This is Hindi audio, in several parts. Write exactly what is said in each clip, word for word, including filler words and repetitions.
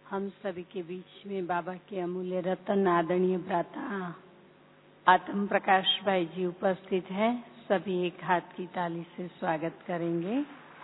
हम सभी के बीच में बाबा के अमूल्य रतन आदरणीय भ्राता आत्म प्रकाश भाई जी उपस्थित है। सभी एक हाथ की ताली से स्वागत करेंगे।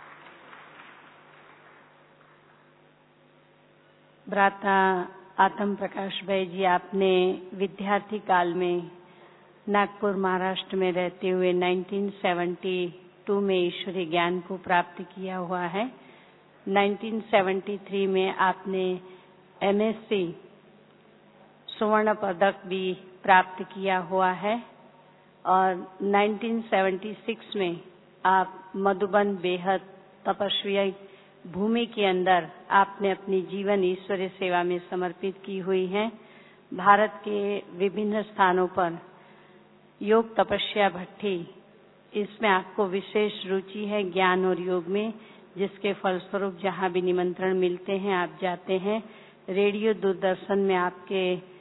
भ्राता आत्म प्रकाश भाई जी, आपने विद्यार्थी काल में नागपुर महाराष्ट्र में रहते हुए उन्नीस सौ बहत्तर में ईश्वरीय ज्ञान को प्राप्त किया हुआ है। उन्नीस सौ तिहत्तर में आपने एमएससी स्वर्ण पदक भी प्राप्त किया हुआ है और उन्नीस सौ छिहत्तर में आप मधुबन बेहद तपस्वी भूमि के अंदर आपने अपनी जीवन ईश्वरीय सेवा में समर्पित की हुई है। भारत के विभिन्न स्थानों पर योग तपस्या भट्ठी, इसमें आपको विशेष रुचि है ज्ञान और योग में, जिसके फलस्वरूप जहां भी निमंत्रण मिलते हैं आप जाते हैं। रेडियो दूरदर्शन में आपके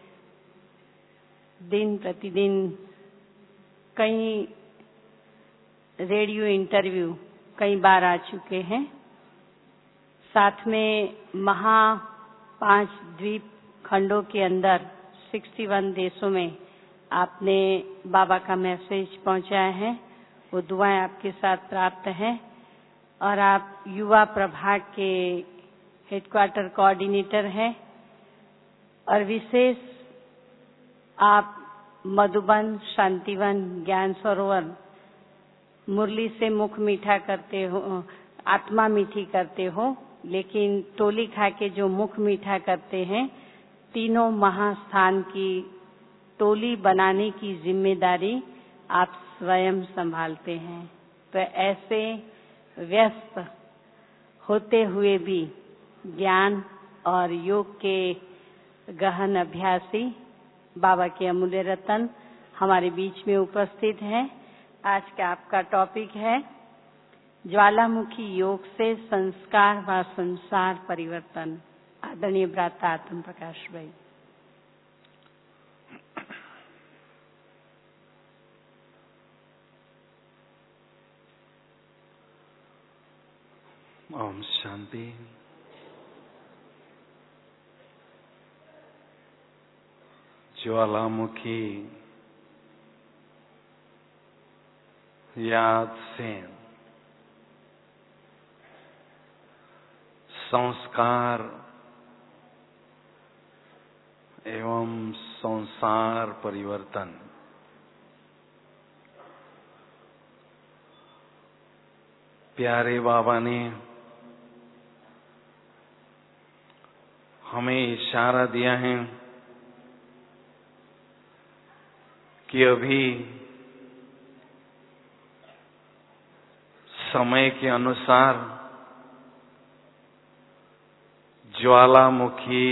दिन प्रतिदिन कई रेडियो इंटरव्यू कई बार आ चुके हैं। साथ में महा पांच द्वीप खंडों के अंदर इकसठ देशों में आपने बाबा का मैसेज पहुंचाया है। वो दुआएं आपके साथ प्राप्त हैं और आप युवा प्रभाग के हेडक्वार्टर कोऑर्डिनेटर हैं और विशेष आप मधुबन, शांतिवन, ज्ञान सरोवर, मुरली से मुख मीठा करते हो, आत्मा मीठी करते हो, लेकिन टोली खा के जो मुख मीठा करते हैं, तीनों महास्थान की टोली बनाने की जिम्मेदारी आप स्वयं संभालते हैं। तो ऐसे व्यस्त होते हुए भी ज्ञान और योग के गहन अभ्यासी बाबा के अमूल्य रतन हमारे बीच में उपस्थित हैं। आज का आपका टॉपिक है ज्वालामुखी योग से संस्कार व संसार परिवर्तन। आदरणीय भ्राता आत्म प्रकाश भाई। ओम शांति। ज्वालामुखी याद से संस्कार एवं संसार परिवर्तन, प्यारे बाबा ने हमें इशारा दिया है कि अभी समय के अनुसार ज्वालामुखी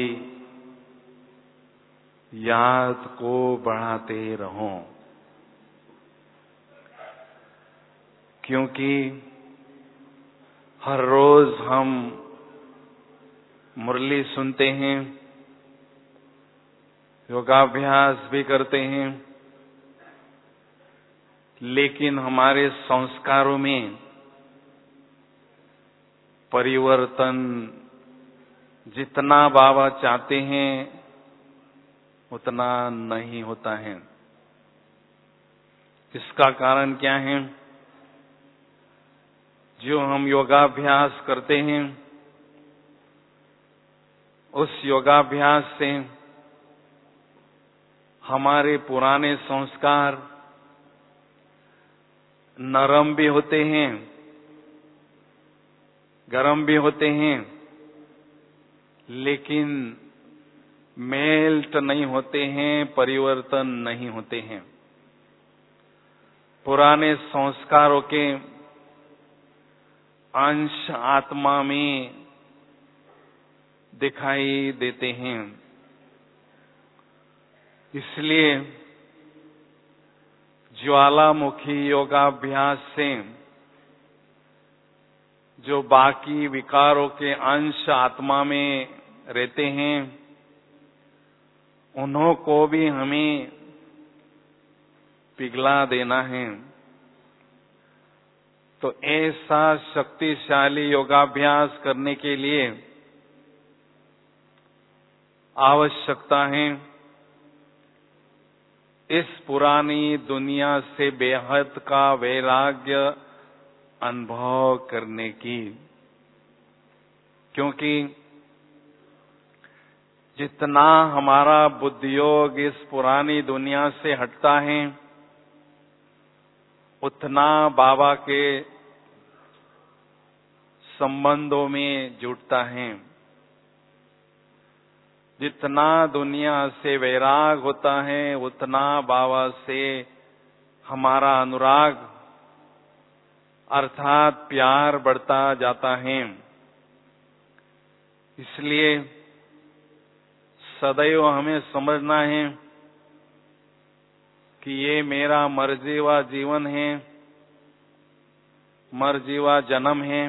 याद को बढ़ाते रहो, क्योंकि हर रोज हम मुरली सुनते हैं, योगाभ्यास भी करते हैं, लेकिन हमारे संस्कारों में परिवर्तन जितना बाबा चाहते हैं उतना नहीं होता है। इसका कारण क्या है? जो हम योगाभ्यास करते हैं, उस योगाभ्यास से हमारे पुराने संस्कार नरम भी होते हैं, गरम भी होते हैं, लेकिन मेल्ट नहीं होते हैं, परिवर्तन नहीं होते हैं। पुराने संस्कारों के अंश आत्मा में दिखाई देते हैं। इसलिए ज्वालामुखी योगाभ्यास से जो बाकी विकारों के अंश आत्मा में रहते हैं, उन्हों को भी हमें पिघला देना है। तो ऐसा शक्तिशाली योगाभ्यास करने के लिए आवश्यकता है इस पुरानी दुनिया से बेहद का वैराग्य अनुभव करने की, क्योंकि जितना हमारा बुद्धियोग इस पुरानी दुनिया से हटता है उतना बाबा के संबंधों में जुड़ता है। जितना दुनिया से वैराग होता है उतना बाबा से हमारा अनुराग अर्थात प्यार बढ़ता जाता है। इसलिए सदैव हमें समझना है कि ये मेरा मरजीवा जीवन है, मरजीवा जन्म है।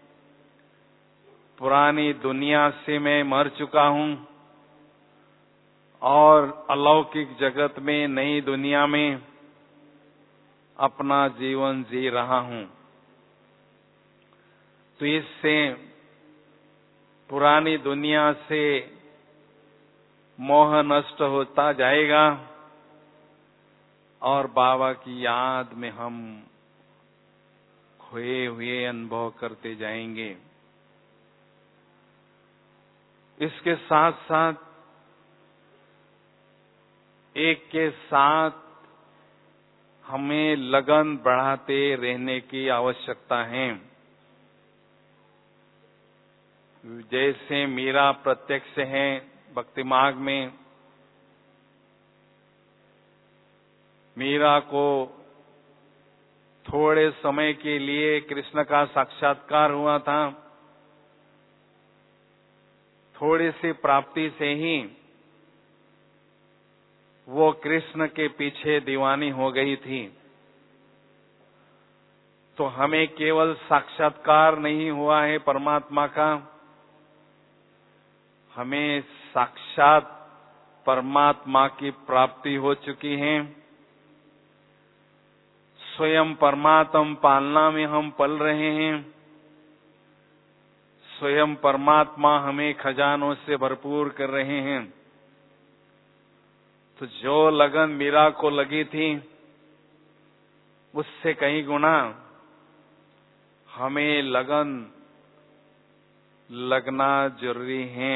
पुरानी दुनिया से मैं मर चुका हूं और अलौकिक जगत में नई दुनिया में अपना जीवन जी रहा हूं। तो इससे पुरानी दुनिया से मोह नष्ट होता जाएगा और बाबा की याद में हम खोए हुए अनुभव करते जाएंगे। इसके साथ साथ एक के साथ हमें लगन बढ़ाते रहने की आवश्यकता है। जैसे मीरा प्रत्यक्ष है भक्ति मार्ग में, मीरा को थोड़े समय के लिए कृष्ण का साक्षात्कार हुआ था। थोड़ी सी प्राप्ति से ही वो कृष्ण के पीछे दीवानी हो गई थी। तो हमें केवल साक्षात्कार नहीं हुआ है परमात्मा का, हमें साक्षात परमात्मा की प्राप्ति हो चुकी है। स्वयं परमात्म पालना में हम पल रहे हैं। स्वयं परमात्मा हमें खजानों से भरपूर कर रहे हैं। तो जो लगन मीरा को लगी थी उससे कई गुना हमें लगन लगना जरूरी है,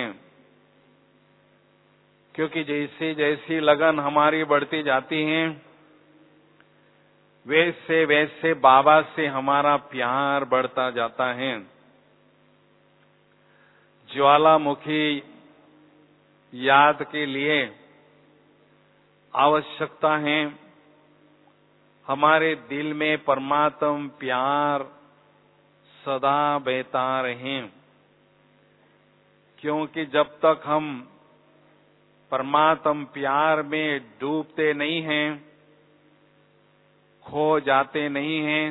क्योंकि जैसे जैसी लगन हमारी बढ़ती जाती है वैसे वैसे बाबा से हमारा प्यार बढ़ता जाता है। ज्वालामुखी याद के लिए आवश्यकता है हमारे दिल में परमात्म प्यार सदा बहता रहे, क्योंकि जब तक हम परमात्म प्यार में डूबते नहीं हैं, खो जाते नहीं हैं,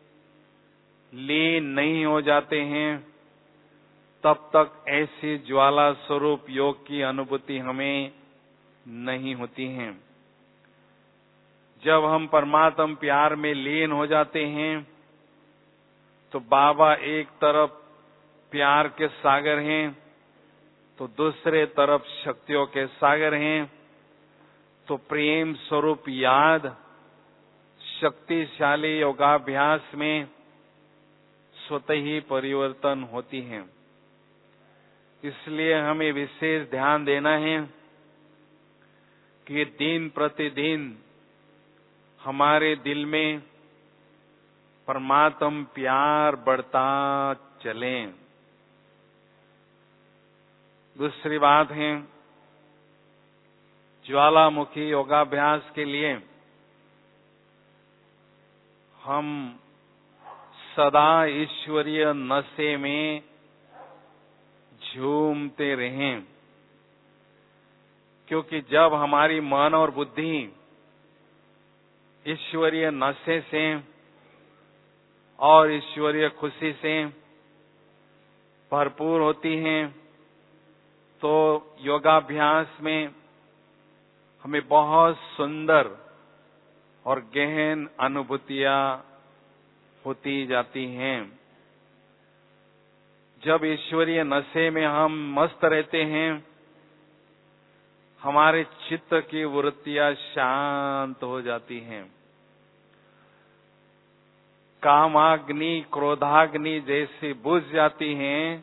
लीन नहीं हो जाते हैं, तब तक ऐसी ज्वाला स्वरूप योग की अनुभूति हमें नहीं होती है। जब हम परमात्म प्यार में लीन हो जाते हैं तो बाबा एक तरफ प्यार के सागर हैं तो दूसरे तरफ शक्तियों के सागर हैं। तो प्रेम स्वरूप याद शक्तिशाली योगाभ्यास में स्वतः ही परिवर्तन होती है। इसलिए हमें विशेष ध्यान देना है कि दिन प्रतिदिन हमारे दिल में परमात्म प्यार बढ़ता चले। दूसरी बात है, ज्वालामुखी योगाभ्यास के लिए हम सदा ईश्वरीय नशे में झूमते रहें, क्योंकि जब हमारी मन और बुद्धि ईश्वरीय नशे से और ईश्वरीय खुशी से भरपूर होती हैं तो योगाभ्यास में हमें बहुत सुंदर और गहन अनुभूतियां होती जाती हैं। जब ईश्वरीय नशे में हम मस्त रहते हैं हमारे चित्त की वृत्तियां शांत हो जाती हैं। कामाग्नि, क्रोधाग्नि जैसी बुझ जाती हैं,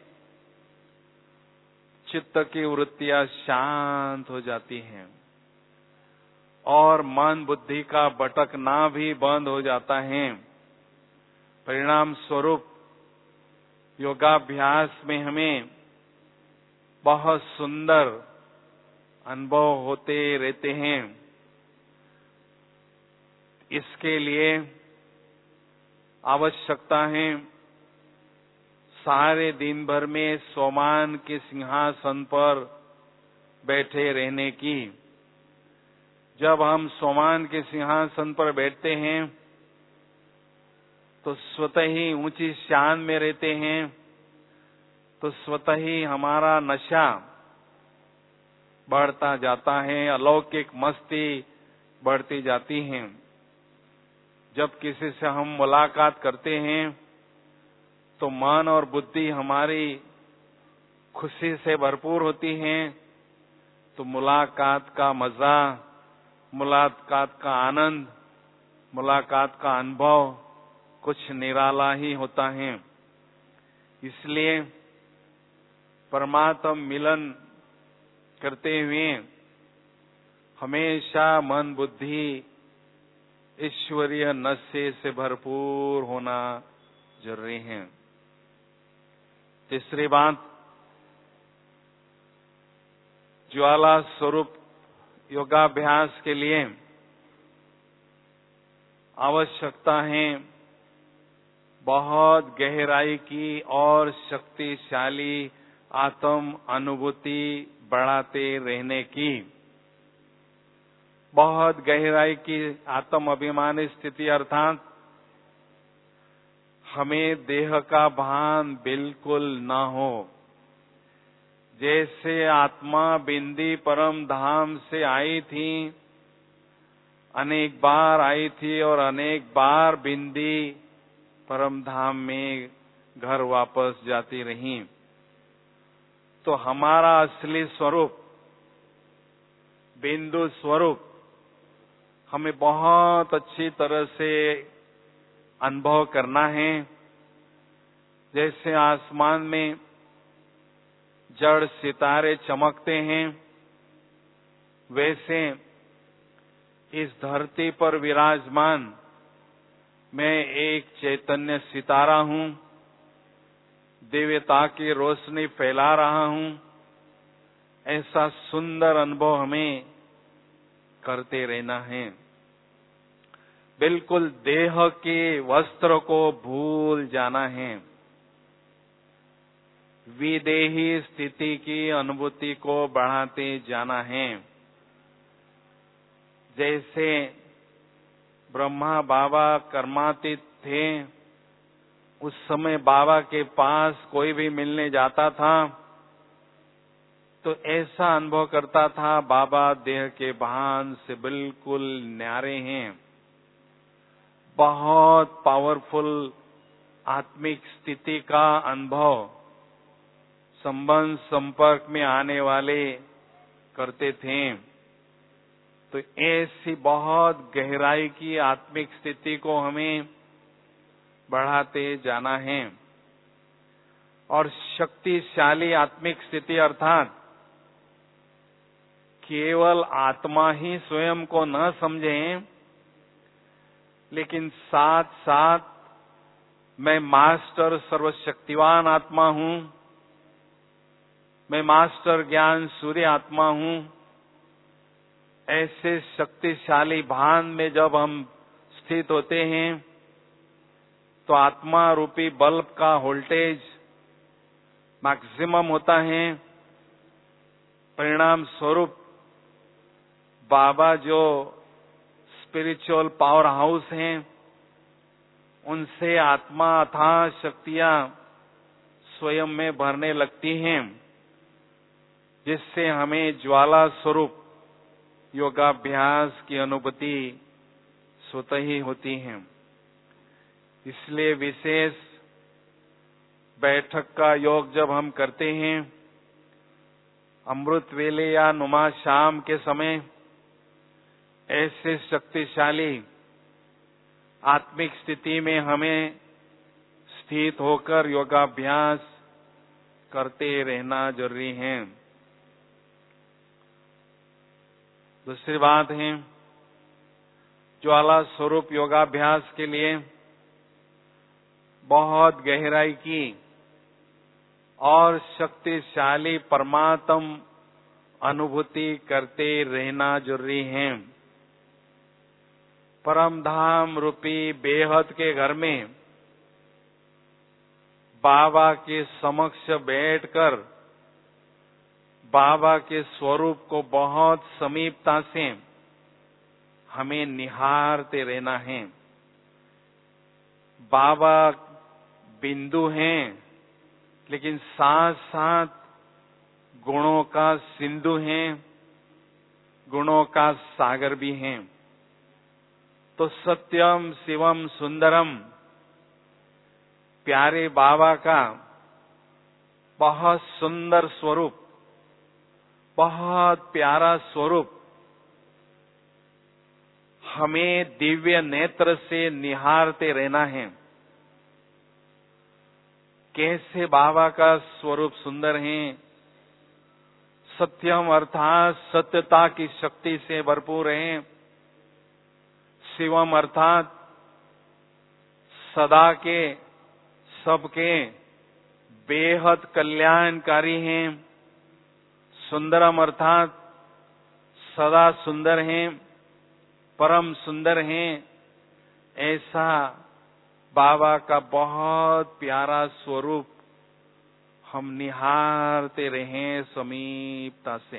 चित्त की वृत्तियां शांत हो जाती हैं और मन बुद्धि का भटकना भी बंद हो जाता है। परिणाम स्वरूप योगाभ्यास में हमें बहुत सुंदर अनुभव होते रहते हैं। इसके लिए आवश्यकता है सारे दिन भर में सोमान के सिंहासन पर बैठे रहने की। जब हम सोमान के सिंहासन पर बैठते हैं तो स्वतः ही ऊंची शान में रहते हैं, तो स्वतः ही हमारा नशा बढ़ता जाता है, अलौकिक मस्ती बढ़ती जाती है। जब किसी से हम मुलाकात करते हैं तो मन और बुद्धि हमारी खुशी से भरपूर होती है, तो मुलाकात का मजा, मुलाकात का आनंद, मुलाकात का अनुभव कुछ निराला ही होता है। इसलिए परमात्मा मिलन करते हुए हमेशा मन बुद्धि ईश्वरीय नशे से भरपूर होना जरूरी है। तीसरी बात, ज्वाला स्वरूप योगाभ्यास के लिए आवश्यकता है बहुत गहराई की और शक्तिशाली आत्म अनुभूति बढ़ाते रहने की। बहुत गहराई की आत्म अभिमानी स्थिति अर्थात हमें देह का भान बिल्कुल न हो। जैसे आत्मा बिंदी परम धाम से आई थी, अनेक बार आई थी और अनेक बार बिंदी परम धाम में घर वापस जाती रही, तो हमारा असली स्वरूप बिंदु स्वरूप हमें बहुत अच्छी तरह से अनुभव करना है। जैसे आसमान में जड़ सितारे चमकते हैं, वैसे इस धरती पर विराजमान मैं एक चैतन्य सितारा हूं, दिव्यता की रोशनी फैला रहा हूं। ऐसा सुंदर अनुभव हमें करते रहना है। बिल्कुल देह के वस्त्र को भूल जाना है। विदेही स्थिति की अनुभूति को बढ़ाते जाना है। जैसे ब्रह्मा बाबा कर्मातीत थे, उस समय बाबा के पास कोई भी मिलने जाता था तो ऐसा अनुभव करता था बाबा देह के भान से बिल्कुल न्यारे हैं। बहुत पावरफुल आत्मिक स्थिति का अनुभव संबंध संपर्क में आने वाले करते थे। तो ऐसी बहुत गहराई की आत्मिक स्थिति को हमें बढ़ाते जाना है। और शक्तिशाली आत्मिक स्थिति अर्थात केवल आत्मा ही स्वयं को न समझें, लेकिन साथ साथ मैं मास्टर सर्वशक्तिवान आत्मा हूं, मैं मास्टर ज्ञान सूर्य आत्मा हूं। ऐसे शक्तिशाली भान में जब हम स्थित होते हैं तो आत्मा रूपी बल्ब का वोल्टेज मैक्सिमम होता है। परिणाम स्वरूप बाबा जो स्पिरिचुअल पावर हाउस हैं, उनसे आत्मा अथाह शक्तियां स्वयं में भरने लगती हैं, जिससे हमें ज्वाला स्वरूप योगाभ्यास की अनुभूति स्वतः ही होती है। इसलिए विशेष बैठक का योग जब हम करते हैं, अमृत वेले या नुमा शाम के समय ऐसे शक्तिशाली आत्मिक स्थिति में हमें स्थित होकर योगाभ्यास करते रहना जरूरी है। दूसरी बात है, ज्वाला स्वरूप योगाभ्यास के लिए बहुत गहराई की और शक्तिशाली परमात्म अनुभूति करते रहना जरूरी है। परम धाम रूपी बेहद के घर में बाबा के समक्ष बैठकर बाबा के स्वरूप को बहुत समीपता से हमें निहारते रहना है। बाबा बिंदु हैं, लेकिन साथ साथ गुणों का सिंधु हैं, गुणों का सागर भी हैं। तो सत्यम शिवम सुंदरम प्यारे बाबा का बहुत सुंदर स्वरूप, बहुत प्यारा स्वरूप हमें दिव्य नेत्र से निहारते रहना है। कैसे बाबा का स्वरूप सुंदर है। सत्यम अर्थात सत्यता की शक्ति से भरपूर है। शिवम अर्थात सदा के सबके बेहद कल्याणकारी हैं। सुंदरम अर्थात सदा सुंदर हैं, परम सुंदर हैं। ऐसा बाबा का बहुत प्यारा स्वरूप हम निहारते रहें समीपता से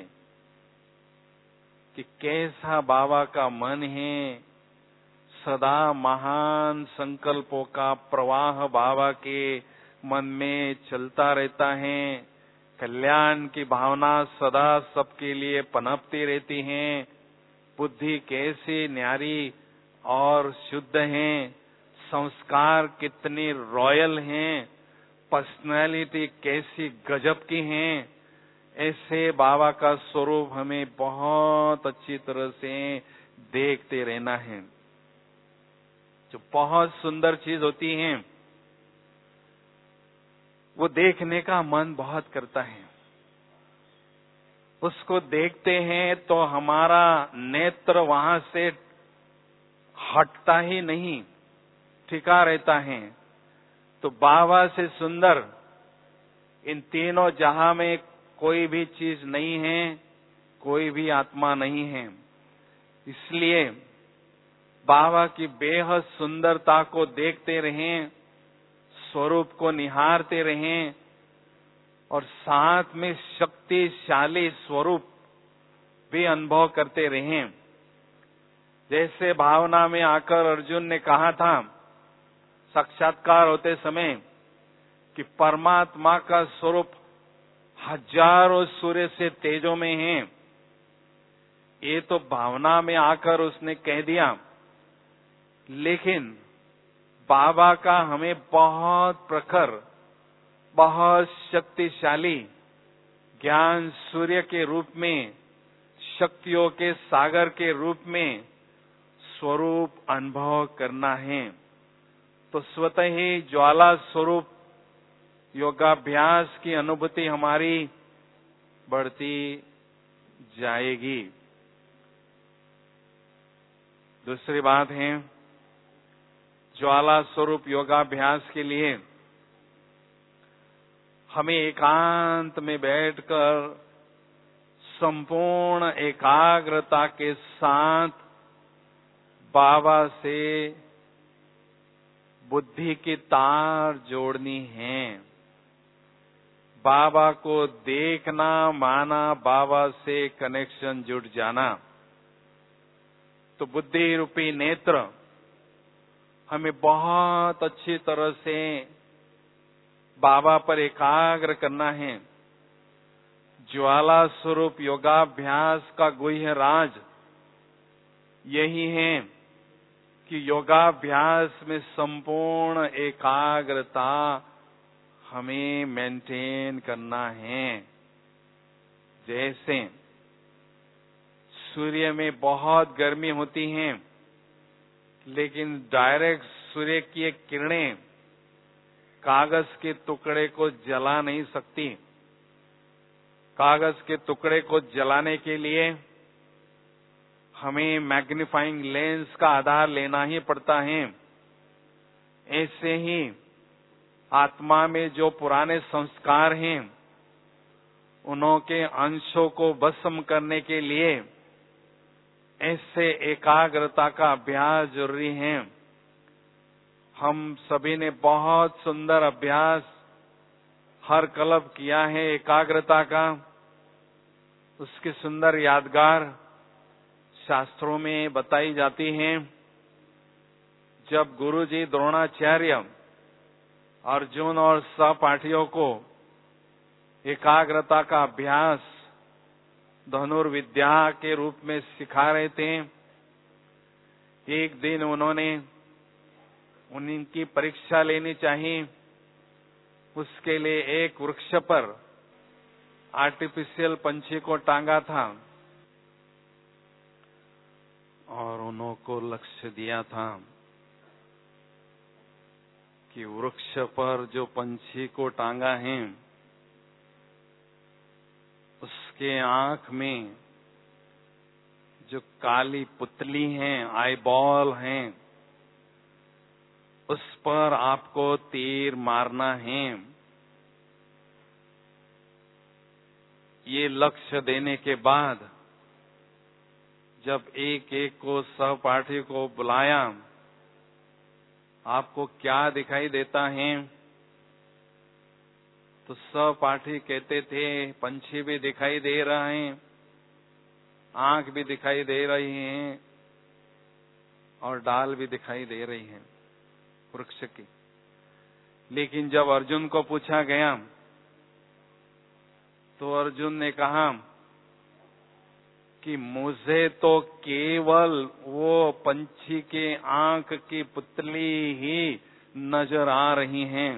कि कैसा बाबा का मन है। सदा महान संकल्पों का प्रवाह बाबा के मन में चलता रहता है। कल्याण की भावना सदा सबके लिए पनपती रहती है। बुद्धि कैसी न्यारी और शुद्ध है। संस्कार कितनी रॉयल हैं। पर्सनैलिटी कैसी गजब की है। ऐसे बाबा का स्वरूप हमें बहुत अच्छी तरह से देखते रहना है। जो बहुत सुंदर चीज होती है वो देखने का मन बहुत करता है। उसको देखते हैं तो हमारा नेत्र वहां से हटता ही नहीं, टिका रहता है। तो बाबा से सुंदर इन तीनों जहां में कोई भी चीज नहीं है, कोई भी आत्मा नहीं है। इसलिए बाबा की बेहद सुंदरता को देखते रहें, स्वरूप को निहारते रहें और साथ में शक्तिशाली स्वरूप भी अनुभव करते रहें। जैसे भावना में आकर अर्जुन ने कहा था साक्षात्कार होते समय कि परमात्मा का स्वरूप हजारों सूर्य से तेजों में है। ये तो भावना में आकर उसने कह दिया, लेकिन बाबा का हमें बहुत प्रखर, बहुत शक्तिशाली ज्ञान सूर्य के रूप में, शक्तियों के सागर के रूप में स्वरूप अनुभव करना है। तो स्वतः ही ज्वाला स्वरूप योगाभ्यास की अनुभूति हमारी बढ़ती जाएगी। दूसरी बात है, ज्वाला स्वरूप योगाभ्यास के लिए हमें एकांत में बैठकर संपूर्ण एकाग्रता के साथ बाबा से बुद्धि की तार जोड़नी है। बाबा को देखना माना बाबा से कनेक्शन जुड़ जाना। तो बुद्धि रूपी नेत्र हमें बहुत अच्छी तरह से बाबा पर एकाग्र करना है। ज्वाला स्वरूप योगाभ्यास का गुह्य राज यही है कि योगाभ्यास में संपूर्ण एकाग्रता हमें मेंटेन करना है। जैसे सूर्य में बहुत गर्मी होती है, लेकिन डायरेक्ट सूर्य की एक किरणें कागज के टुकड़े को जला नहीं सकती। कागज के टुकड़े को जलाने के लिए हमें मैग्नीफाइंग लेंस का आधार लेना ही पड़ता है। ऐसे ही आत्मा में जो पुराने संस्कार हैं, उनके अंशों को भस्म करने के लिए ऐसे एकाग्रता का अभ्यास जरूरी है। हम सभी ने बहुत सुंदर अभ्यास हर कल्प किया है एकाग्रता का। उसकी सुंदर यादगार शास्त्रों में बताई जाती हैं। जब गुरुजी द्रोणाचार्य अर्जुन और सहपाठियों को एकाग्रता का अभ्यास धनुर्विद्या के रूप में सिखा रहे थे, एक दिन उन्होंने उनकी परीक्षा लेनी चाहिए। उसके लिए एक वृक्ष पर आर्टिफिशियल पंछी को टांगा था और उनको लक्ष्य दिया था कि वृक्ष पर जो पंछी को टांगा है, उसके आंख में जो काली पुतली है, आईबॉल है, उस पर आपको तीर मारना है। ये लक्ष्य देने के बाद जब एक एक को सहपाठी को बुलाया, आपको क्या दिखाई देता है? तो सहपाठी कहते थे पंछी भी दिखाई दे रहा है, आंख भी दिखाई दे रही है और डाल भी दिखाई दे रही है वृक्ष की। लेकिन जब अर्जुन को पूछा गया तो अर्जुन ने कहा कि मुझे तो केवल वो पंछी के आंख की पुतली ही नजर आ रही हैं।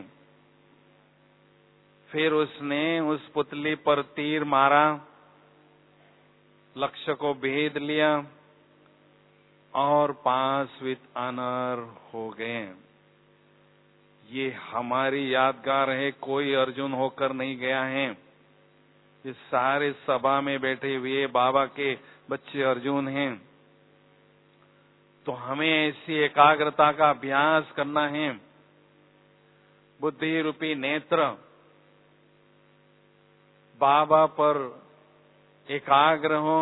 फिर उसने उस पुतली पर तीर मारा, लक्ष्य को भेद लिया और पास विद ऑनर हो गए। ये हमारी यादगार है, कोई अर्जुन होकर नहीं गया है। इस सारे सभा में बैठे हुए बाबा के बच्चे अर्जुन हैं। तो हमें ऐसी एकाग्रता का अभ्यास करना है। बुद्धि रूपी नेत्र बाबा पर एकाग्र हो।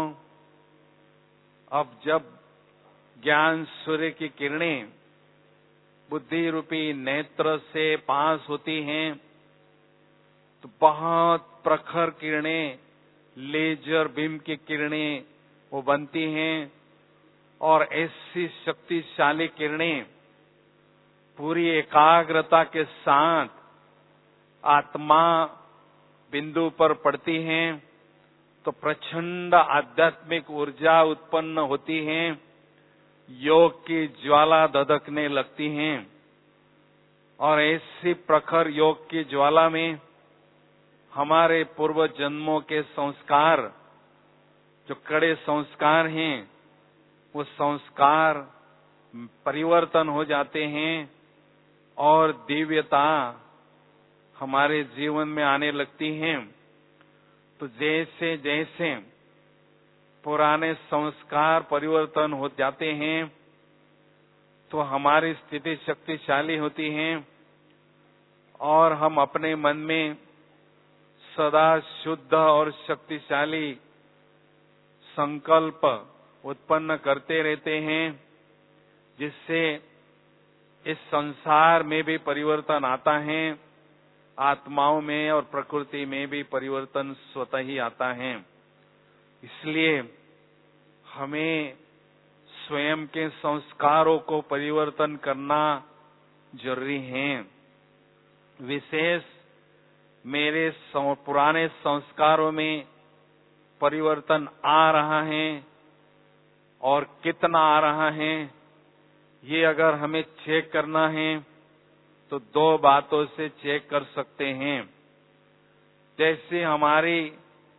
अब जब ज्ञान सूर्य की किरणें बुद्धि रूपी नेत्र से पास होती हैं, तो बहुत प्रखर किरणें, लेजर बीम की किरणें वो बनती हैं और ऐसी शक्तिशाली किरणें पूरी एकाग्रता के साथ आत्मा बिंदु पर पड़ती हैं, तो प्रचंड आध्यात्मिक ऊर्जा उत्पन्न होती है। योग की ज्वाला धधकने लगती हैं और ऐसी प्रखर योग की ज्वाला में हमारे पूर्व जन्मों के संस्कार, जो कड़े संस्कार हैं, वो संस्कार परिवर्तन हो जाते हैं और दिव्यता हमारे जीवन में आने लगती है। तो जैसे जैसे पुराने संस्कार परिवर्तन हो जाते हैं, तो हमारी स्थिति शक्तिशाली होती है और हम अपने मन में सदा शुद्ध और शक्तिशाली संकल्प उत्पन्न करते रहते हैं, जिससे इस संसार में भी परिवर्तन आता है, आत्माओं में और प्रकृति में भी परिवर्तन स्वतः ही आता है। इसलिए हमें स्वयं के संस्कारों को परिवर्तन करना जरूरी है। विशेष मेरे पुराने संस्कारों में परिवर्तन आ रहा है और कितना आ रहा है, ये अगर हमें चेक करना है तो दो बातों से चेक कर सकते हैं। जैसे हमारी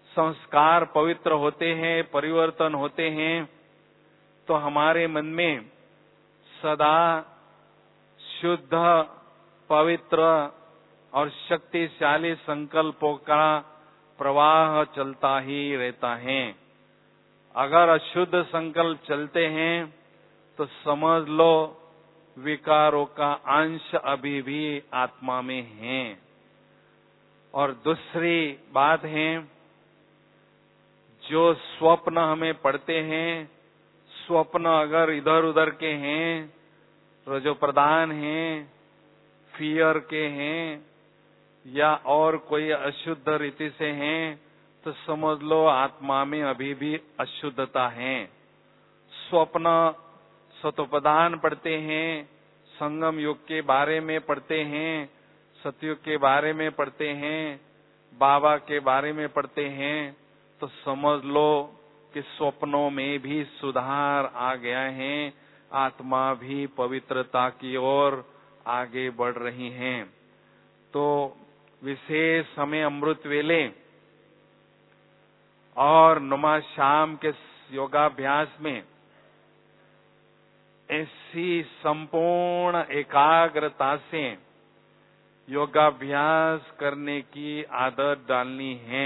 संस्कार पवित्र होते हैं, परिवर्तन होते हैं, तो हमारे मन में सदा शुद्ध, पवित्र और शक्तिशाली संकल्पों का प्रवाह चलता ही रहता है। अगर अशुद्ध संकल्प चलते हैं तो समझ लो विकारों का अंश अभी भी आत्मा में है। और दूसरी बात है, जो स्वप्न हमें पड़ते हैं, स्वप्न अगर इधर उधर के हैं, रजो प्रधान हैं, फियर के हैं, या और कोई अशुद्ध रीति से हैं, तो समझ लो आत्मा में अभी भी अशुद्धता है। स्वप्न सतोप्रधान पढ़ते हैं, संगम युग के बारे में पढ़ते हैं, सतयुग के बारे में पढ़ते हैं, बाबा के बारे में पढ़ते हैं, तो समझ लो कि स्वप्नों में भी सुधार आ गया है, आत्मा भी पवित्रता की ओर आगे बढ़ रही है। तो विशेष समय अमृत वेले और नमाज शाम के योगाभ्यास में ऐसी संपूर्ण एकाग्रता से योगाभ्यास करने की आदत डालनी है।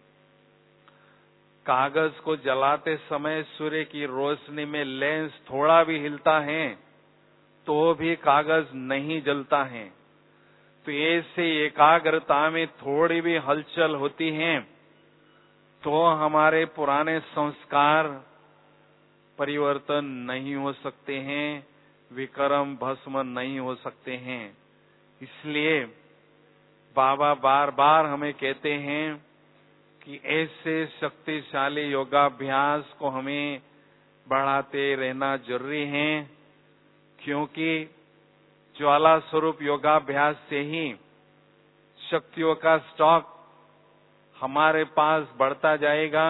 कागज को जलाते समय सूर्य की रोशनी में लेंस थोड़ा भी हिलता है तो भी कागज नहीं जलता है। तो ऐसे एकाग्रता में थोड़ी भी हलचल होती है तो हमारे पुराने संस्कार परिवर्तन नहीं हो सकते हैं, विक्रम भस्म नहीं हो सकते हैं। इसलिए बाबा बार बार हमें कहते हैं कि ऐसे शक्तिशाली योगाभ्यास को हमें बढ़ाते रहना जरूरी है, क्योंकि ज्वाला स्वरूप योगाभ्यास से ही शक्तियों का स्टॉक हमारे पास बढ़ता जाएगा।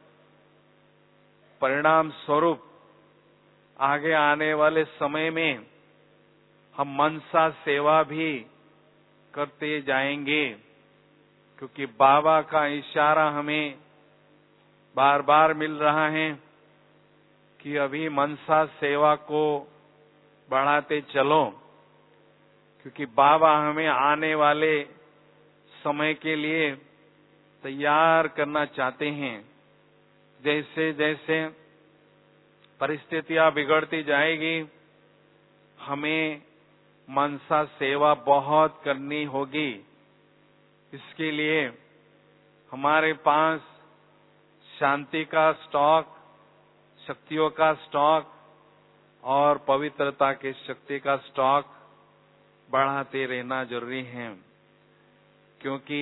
परिणाम स्वरूप आगे आने वाले समय में हम मनसा सेवा भी करते जाएंगे, क्योंकि बाबा का इशारा हमें बार बार मिल रहा है कि अभी मनसा सेवा को बढ़ाते चलो, क्योंकि बाबा हमें आने वाले समय के लिए तैयार करना चाहते हैं। जैसे जैसे परिस्थितियां बिगड़ती जाएगी, हमें मनसा सेवा बहुत करनी होगी। इसके लिए हमारे पास शांति का स्टॉक, शक्तियों का स्टॉक और पवित्रता के शक्ति का स्टॉक बढ़ाते रहना जरूरी है, क्योंकि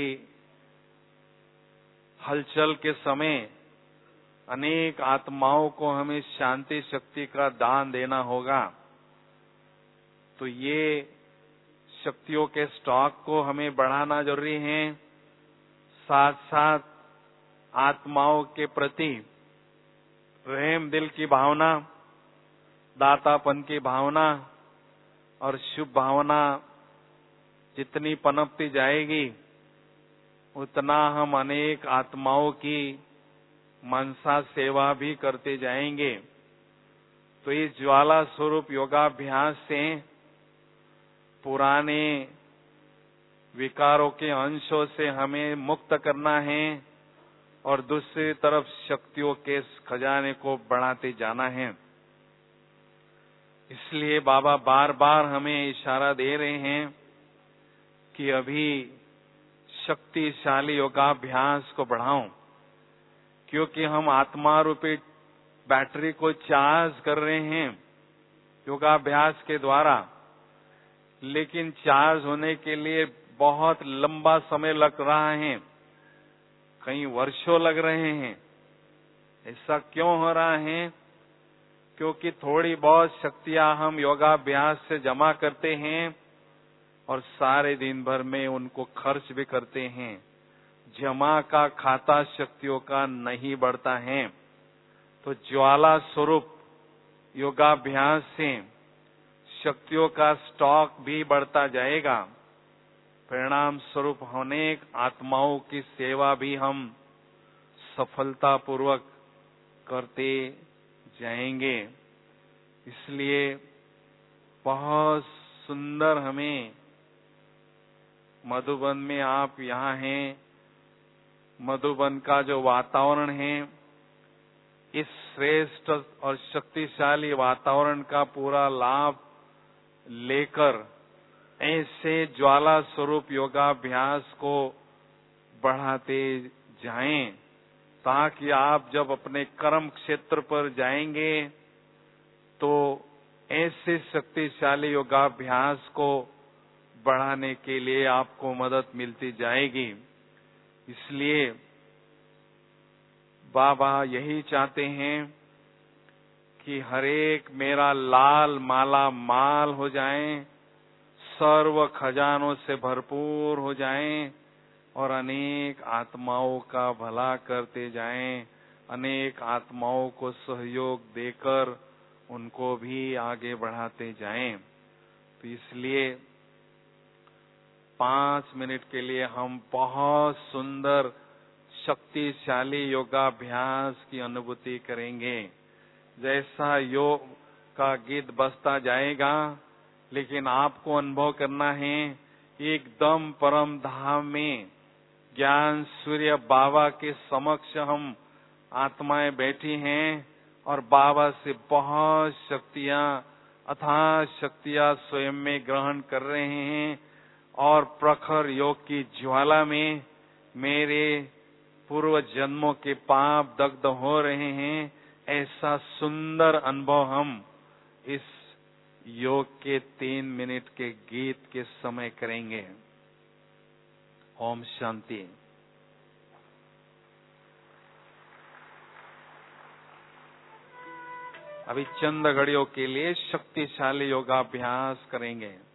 हलचल के समय अनेक आत्माओं को हमें शांति शक्ति का दान देना होगा। तो ये शक्तियों के स्टॉक को हमें बढ़ाना जरूरी है। साथ साथ आत्माओं के प्रति रहम दिल की भावना, दातापन की भावना और शुभ भावना जितनी पनपती जाएगी, उतना हम अनेक आत्माओं की मनसा सेवा भी करते जाएंगे। तो इस ज्वाला स्वरूप योगाभ्यास से पुराने विकारों के अंशों से हमें मुक्त करना है और दूसरी तरफ शक्तियों के खजाने को बढ़ाते जाना है। इसलिए बाबा बार बार हमें इशारा दे रहे हैं कि अभी शक्तिशाली योगाभ्यास को बढ़ाओ, क्योंकि हम आत्मा रूपी बैटरी को चार्ज कर रहे हैं योगाभ्यास के द्वारा, लेकिन चार्ज होने के लिए बहुत लंबा समय लग रहा है, कई वर्षों लग रहे हैं। ऐसा क्यों हो रहा है? क्योंकि थोड़ी बहुत शक्तियां हम योगाभ्यास से जमा करते हैं और सारे दिन भर में उनको खर्च भी करते हैं। जमा का खाता शक्तियों का नहीं बढ़ता है। तो ज्वाला स्वरूप योगाभ्यास से शक्तियों का स्टॉक भी बढ़ता जाएगा। परिणाम स्वरूप अनेक आत्माओं की सेवा भी हम सफलतापूर्वक करते जाएंगे। इसलिए बहुत सुंदर हमें मधुबन में आप यहाँ हैं, मधुबन का जो वातावरण है, इस श्रेष्ठ और शक्तिशाली वातावरण का पूरा लाभ लेकर ऐसे ज्वाला स्वरूप योगाभ्यास को बढ़ाते जाएं, ताकि आप जब अपने कर्म क्षेत्र पर जाएंगे तो ऐसे शक्तिशाली योगाभ्यास को बढ़ाने के लिए आपको मदद मिलती जाएगी। इसलिए बाबा यही चाहते हैं कि हरेक मेरा लाल माला माल हो जाए, सर्व खजानों से भरपूर हो जाएं और अनेक आत्माओं का भला करते जाएं, अनेक आत्माओं को सहयोग देकर उनको भी आगे बढ़ाते जाएं। तो इसलिए पांच मिनट के लिए हम बहुत सुंदर शक्तिशाली योगाभ्यास की अनुभूति करेंगे। जैसा योग का गीत बजता जाएगा, लेकिन आपको अनुभव करना है एकदम परम धाम में ज्ञान सूर्य बाबा के समक्ष हम आत्माएं बैठी हैं और बाबा से बहुत शक्तियां, अथाह शक्तियां स्वयं में ग्रहण कर रहे हैं और प्रखर योग की ज्वाला में मेरे पूर्व जन्मों के पाप दग्ध हो रहे हैं। ऐसा सुंदर अनुभव हम इस योग के तीन मिनट के गीत के समय करेंगे। ओम शांति। अभी चंद घड़ियों के लिए शक्तिशाली योगाभ्यास करेंगे।